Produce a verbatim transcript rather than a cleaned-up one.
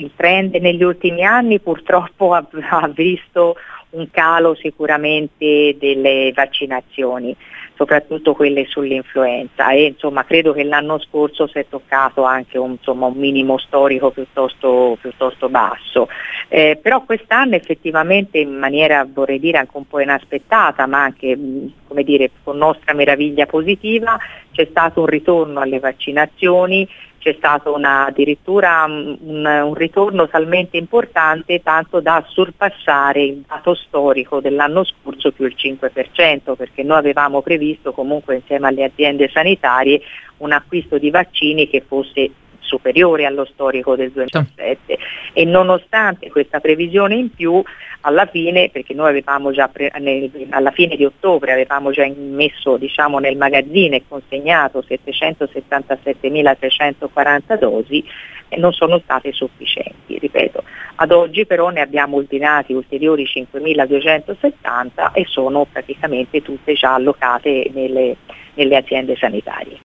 il trend negli ultimi anni purtroppo ha, ha visto un calo sicuramente delle vaccinazioni, soprattutto quelle sull'influenza, e insomma credo che l'anno scorso si è toccato anche un, insomma, un minimo storico piuttosto, piuttosto basso, eh, però quest'anno effettivamente in maniera, vorrei dire, anche un po' inaspettata, ma anche come dire, con nostra meraviglia positiva, c'è stato un ritorno alle vaccinazioni. C'è stato una, addirittura un, un ritorno talmente importante tanto da sorpassare il dato storico dell'anno scorso più il cinque per cento, perché noi avevamo previsto comunque insieme alle aziende sanitarie un acquisto di vaccini che fosse superiore allo storico del duemilasette, e nonostante questa previsione in più, alla fine, perché noi avevamo già pre- nel, alla fine di ottobre avevamo già messo, diciamo, nel magazzino e consegnato settecentosettantasettemilatrecentoquaranta dosi, e non sono state sufficienti, ripeto. Ad oggi però ne abbiamo ordinati ulteriori cinquemiladuecentosettanta e sono praticamente tutte già allocate nelle, nelle aziende sanitarie.